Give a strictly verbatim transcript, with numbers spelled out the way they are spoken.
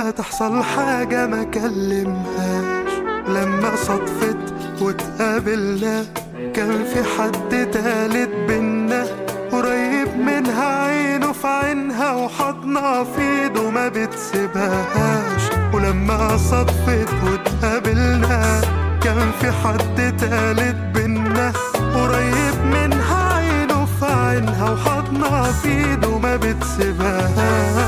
فجأة تحصل حاجة ما كلمهاش. لما صدفت واتقابلنا كان في حد تالت بينا، قريب منها عينه في عينها وحضنها في ايده ما بتسيبهاش. ولما صدفت واتقابلنا كان في حد تالت بينا، قريب منها عينه في عينها وحضنها في ايده ما بتسيبهاش.